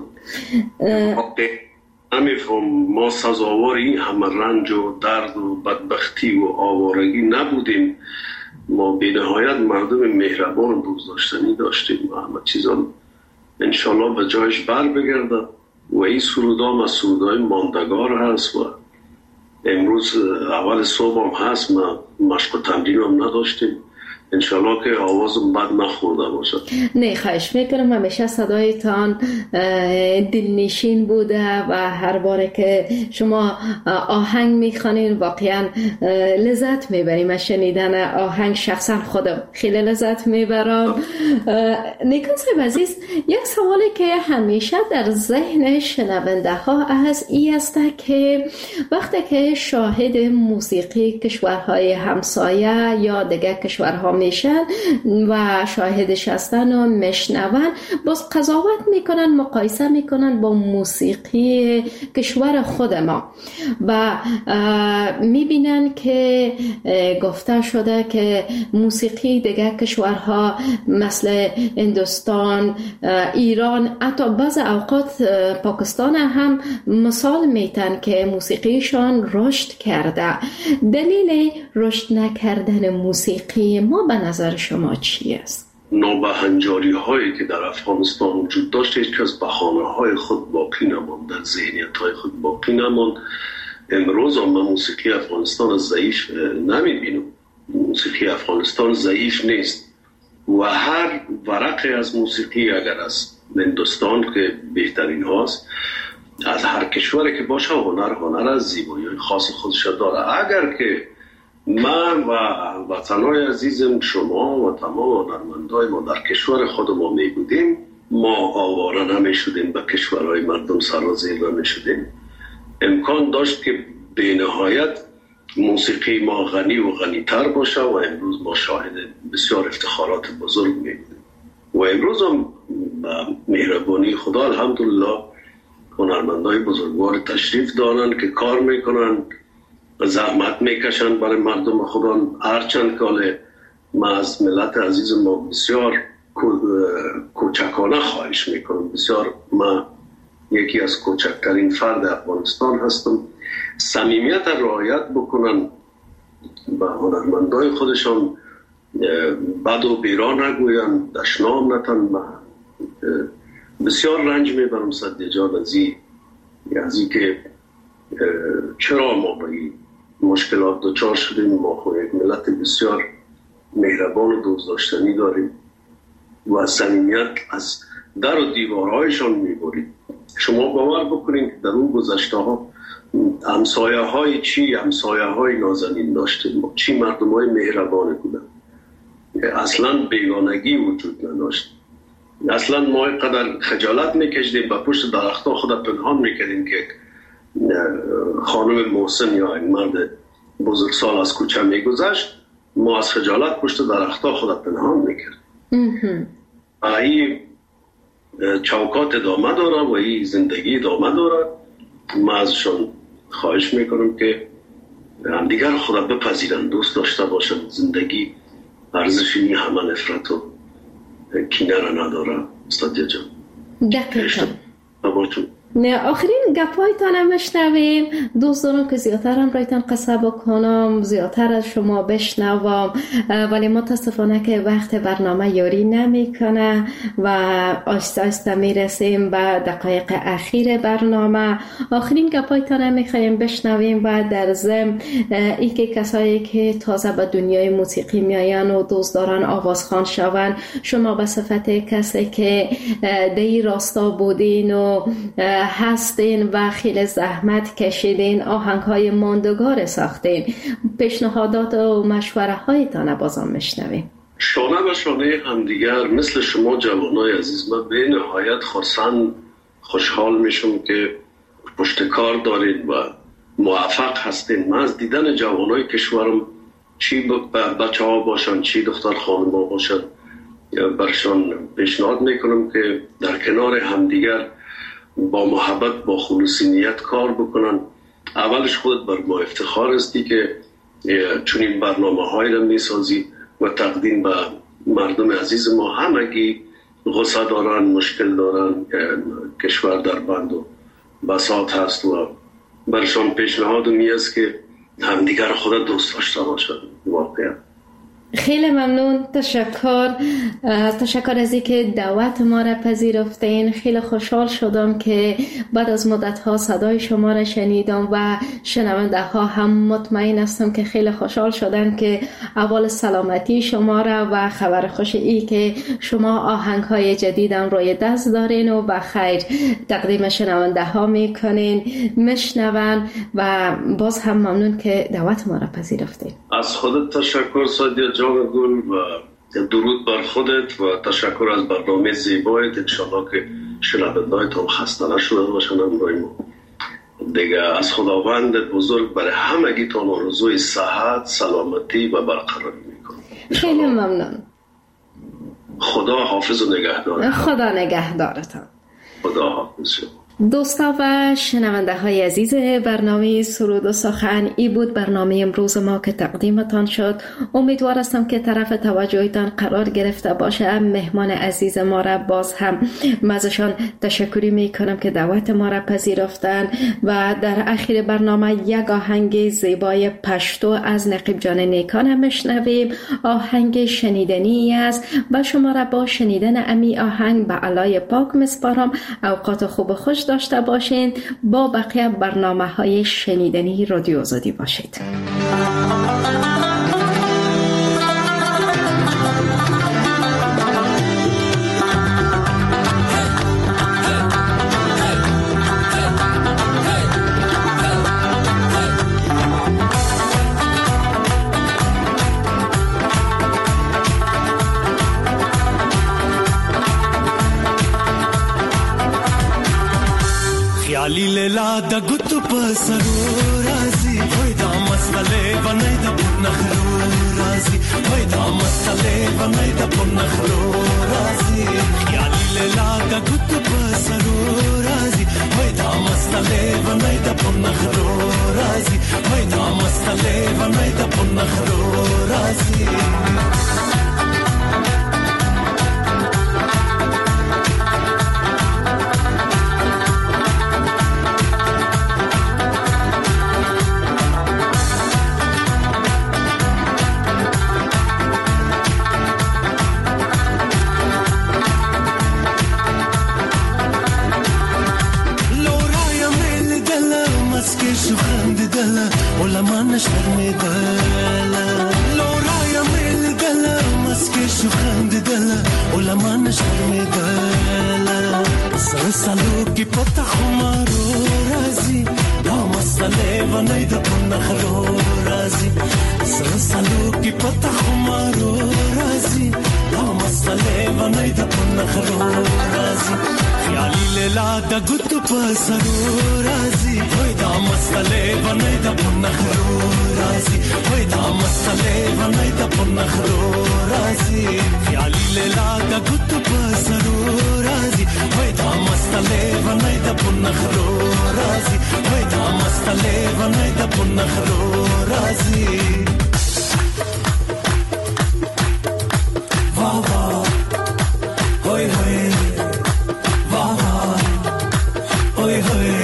D: نمیفهم ما سزاوار این همه رنج و درد و بدبختی و آوارگی نبودیم. ما به نهایت مردم مهربان بگذاشتنی داشتیم و همه چیزان انشالله به جایش بر بگرده و این سرودام از سرودای ماندگار هست و امروز اول صبح هم هست. ما مشق و تمرین هم نداشتیم، انشالله که آوازم بد نخورده باشد.
C: نه خواهش میکنم، همیشه صدایتان دلنشین بوده و هر باره که شما آهنگ میخوانین واقعا لذت میبریم. از شنیدن آهنگ شخصا خودم خیلی لذت میبرم. نیکان صاحب عزیز، یک سوالی که همیشه در ذهن شنونده ها از این است که وقتی که شاهد موسیقی کشورهای همسایه یا دیگر کشورها میشن و شاهدش هستن و میشنون، باز قضاوت میکنن، مقایسه میکنن با موسیقی کشور خود ما و میبینن که گفته شده که موسیقی دیگه کشورها مثل هندوستان، ایران، حتی بعض اوقات پاکستان هم مثال میتن که موسیقیشان رشد کرده. دلیل رشد نکردن موسیقی ما به نظر شما چی است؟
D: نابهنجاری هایی که در افغانستان وجود داشت هیچ کس بهانه های خود باقی نماند، در ذهنیت های خود باقی نماند. امروز هم موسیقی افغانستان ضعیف نمیبینم. موسیقی افغانستان ضعیف نیست و هر ورقی از موسیقی اگر از هندوستان که بهترین هاست، از هر کشوری که باشه هنر هنر از زیبایی خاص خودش داره. اگر که من و وطنهای عزیزم شما و تمام هنرمندای ما در کشور خود ما می بودیم، ما آواره نمی شدیم، به کشورهای مردم سرازیر نمی شدیم. امکان داشت که به نهایت موسیقی ما غنی و غنی تر باشه و امروز ما شاهد بسیار افتخارات بزرگ می بودیم و امروز هم مهربانی خدا الحمدلله هنرمندای بزرگوار تشریف دارن که کار میکنن، زحمت میکشن برای مردم خودان. هرچند که ما از ملت عزیز ما بسیار کوچکانه خواهش میکنم، بسیار ما یکی از کوچکترین فرد افغانستان هستم، صمیمیت رعایت بکنن، با هنرمندای خودشان بد و بیرا نگوین، دشنام نتن. بسیار رنج میبرم صدیق جان از این از این که چرا ما با این مشکلات دچار شدیم. ما خود یک ملت بسیار مهربان و دوست داشتنی داریم و صمیمیت از در و دیوارهایشان میبرید. شما باور بکنید که در اون گذشته ها همسایه های چی همسایه های نازنین داشتیم، چی مردم های مهربان بودن، اصلا بیگانگی وجود نداشت. اصلا ما قدر خجالت میکشیدیم با پشت درختها خود پنهان میکردیم که خانم محسن یا این مرد بزرگسال از کوچه میگذشت، ما از خجالت پشت درختها خود پنهان میکردیم. این چوکات ادامه داره و این زندگی ادامه داره. ما ازشون خواهش میکنم که همدیگر خود بپذیرن، دوست داشته باشن. زندگی ارزش این همه نفرت و کینه را نداره. استاد جان
C: دقیقا نه آخرین گپایتان هم بشنویم. دوست دارم که زیادتر هم رایتان قصه بکنم، زیادتر از شما بشنوم، ولی متاسفانه که وقت برنامه یاری نمی کنه و آسته آسته می رسیم به دقایق اخیر برنامه. آخرین گپایتان هم می خواهیم بشنویم و در ضمن ای که کسایی که تازه به دنیای موسیقی می آین و دوست دارن آوازخوان شون، شما به صفت کسی که دی راستا بودین و هستین و خیلی زحمت کشیدین، آهنگ های ماندگار ساختین، پیشنهادات و مشوره هایتان بازم میشنویم.
D: شانه و شانه همدیگر مثل شما جوانای عزیز، من به نهایت خرسند خوشحال میشم که پشت کار دارین و موفق هستین. من از دیدن جوانای کشورم، چی بچه ها باشن چی دختر خانم ها باشن، برشان پیشنهاد میکنم که در کنار همدیگر با محبت با خلوص نیت کار بکنن. اولش خودت بر ما افتخار استی که چنین برنامه هایی را میسازی و تقدیم به مردم عزیز ما. همگی غصه دارن، مشکل دارن، کشور در بند و بساط هست و برشان پیشنهاد می است که همدیگر خود دوست داشته باشن. واقعا
C: خیلی ممنون، تشکر تشکر از اینکه دعوت ما را پذیرفتین. خیلی خوشحال شدم که بعد از مدت ها صدای شما را شنیدم و شنونده ها هم مطمئن هستم که خیلی خوشحال شدن که اول سلامتی شما را و خبر خوش ای که شما آهنگ های جدیدم روی دست دارین و بخیر تقدیم شنونده ها میکنین، میشنون و باز هم ممنون که دعوت ما را پذیرفتین.
D: از خودت تشکر صادق جان گل و درود بر خودت و تشکر از برنامه زیبایت. انشالله که شنونده‌هایت هم خسته نشده باشن. امروی ما دیگه از خداوند بزرگ برای همگیتان آرزوی صحت، سلامتی و برقراری میکنم.
C: خیلی ممنون.
D: خدا حافظ و نگهدار.
C: خدا نگهدارتان.
D: خدا حافظ شما.
C: دوستا و شنونده های عزیز برنامه سرود و سخن، ای بود برنامه امروز ما که تقدیمتان شد. امیدوار هستم که طرف توجهتان قرار گرفته باشه. مهمان عزیز ما را باز هم ازشان تشکری میکنم که دعوت ما را پذیرفتن و در اخیر برنامه یک آهنگ زیبای پشتو از نقیب جان نیکان هم میشنویم. آهنگ شنیدنی است و شما را با شنیدن امی آهنگ به علای پاک میسپارم. اوقات خوب خوش داشته باشین. با بقیه برنامه های شنیدنی رادیو آزادی باشید.
E: خیالی لیلا دا گتو پسرو رازی وای دا مسئله بنای دا بنخرو رازی وای دا مسئله بنای دا بنخرو رازی خیالی لیلا دا گتو پسرو رازی وای دا پنخرو رازی وای دا مستله و نیدا پنخرو رازی
F: ولمانش نرمیدله لورای میل دله مسکش خندیدله ولمانش نرمیدله سر سلوکی پتا خمارو رازی دا مسئله و نیده پنخرو رازی سر سلوکی پتا خمارو رازی دا مسئله و نیده پنخرو رازی خیالی لیلا دا گتو پسرو رازی وای دا مسئله و نیده پنخرو رازی وای دا مسئله و نیده پنخرو رازی خیالی لیلا دا گتو پسرو رازی وای دا مسئله و نیده پنخرو رازی وای دا مسئله و نیده پنخرو رازی وا وا هوی هوی وا وا هوی هوی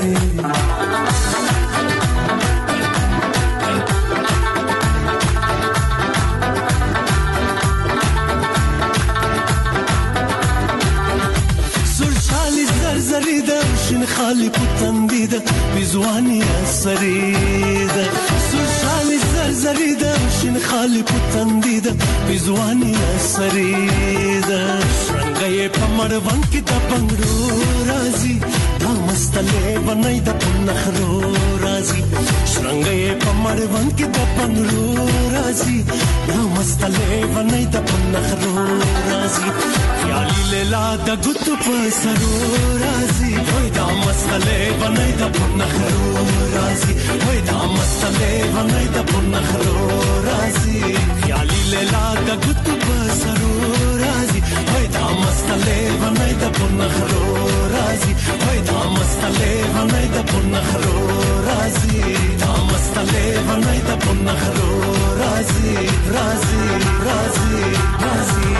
F: زرزریده شین خالی پتن دیده بیزوانی سریده سوشالی زرزریده شین خالی پتن دیده بیزوانی سریده شرنگای پمروان کی دا پنگرو رازی دا مستله و نیده پنخرو رازی شرنگای پمروان کی دا پنگرو رازی دا مستله و نیده پنخرو رازی خیالی لیلا دا گتو پسرو رازی وای دا مسئله و نیده پنخرو رازی وای دا مسئله و نیده پنخرو رازی خیالی لیلا دا گتو پسرو رازی وای دا مسئله و نیده پنخرو رازی وای دا مسئله و نیده پنخرو رازی دا مسئله و نیده پنخرو رازی رازی رازی رازی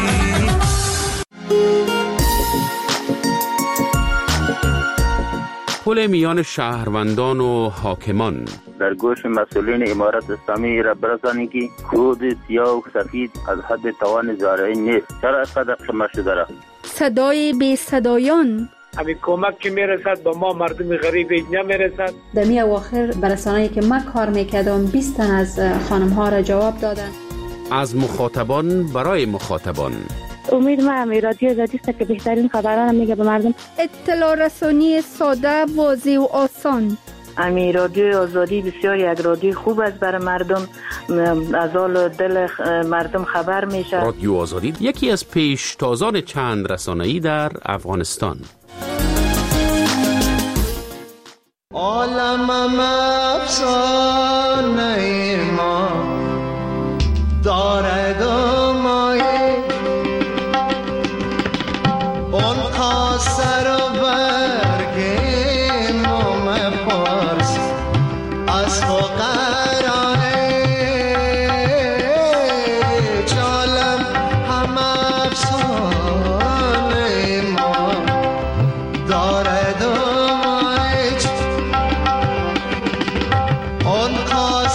A: پل میان شهروندان و حاکمان
G: در گوش مسئولین امارت اسلامی را برسانی که خود سیاه و سفید از حد توان زارعی نیست. چرا اینقدر شما شده را؟
H: صدای بی صدایان
B: همین کمک که میرسد با ما مردم غریب نمیرسد.
I: در می اواخر برسانه‌ای که من کار میکردم بیست تن از خانم ها را جواب دادن.
A: از مخاطبان برای مخاطبان
J: امید من رادیو آزادی است که بهترین خبران میگه به مردم.
H: اطلاع رسانی ساده، واضح و آسان.
J: امی رادیو آزادی بسیار یک رادیو خوب است برای مردم، از حال دل مردم خبر میشه.
A: رادیو آزادی یکی از پیشتازان چند رسانه‌ای در افغانستان.
F: عالمم افسانه ما دارد و مایه اون قاصر و برگ مام پارس از فقرانه جالم هم افسانه ما دارد و مایه اون قاصر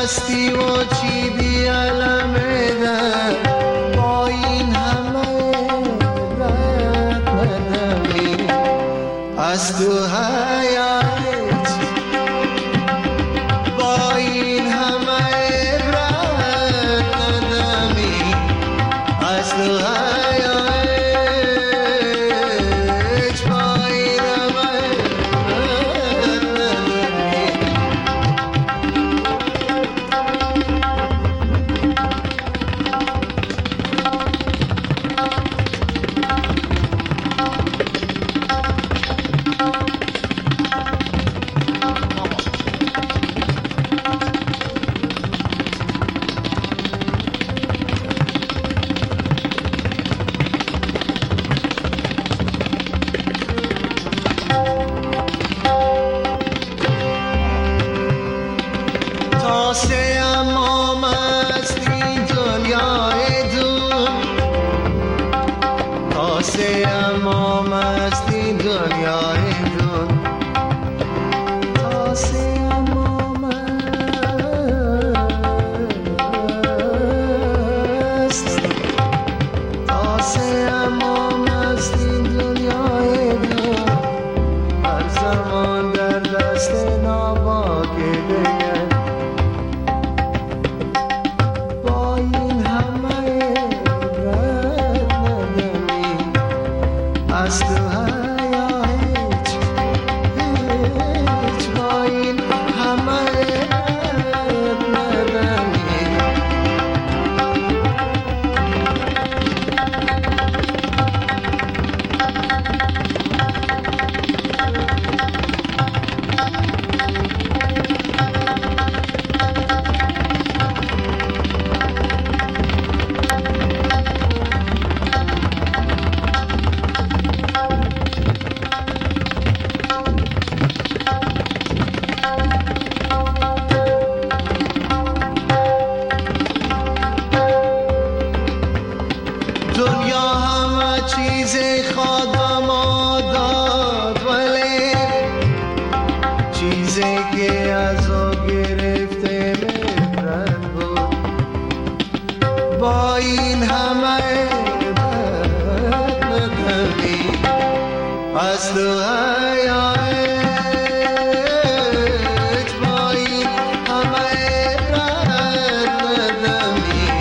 F: مستی و چی بیالمه با این همه رد ندمی از تو حیات با این همه رد ندمی از تو حیات با این همه رد ندمی تاسه امام است این دنیای دون تاسه امام است این دنیای دون تاسه امام است تاسه امام است این دنیای دون هر زمان در دست ناباک دگر با این همه رد ندمی از تو حیا هیچ هیچ با این همه رد ندمی دنیا همه چیز خود به ما داد ولی چیزی که از او گرفته میبرد بود با این همه رد ندمی از تو حیا هیچ با این همه رد ندمی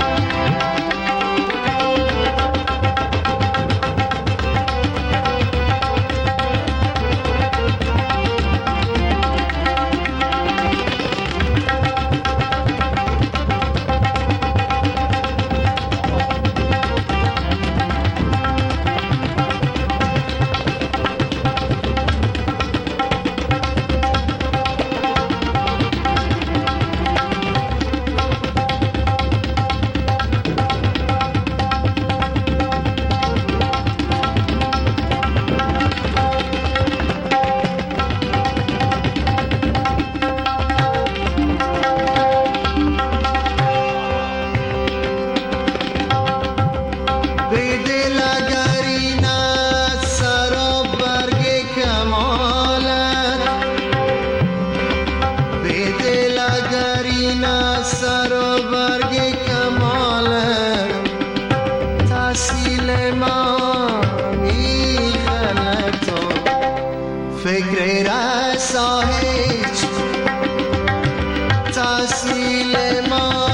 F: به دل اگر این است سراب برگ کمالت به دل اگر این است سراب برگ کمالت تحصیل ما میخلد تو فکر رسا هیچ تحصیل ما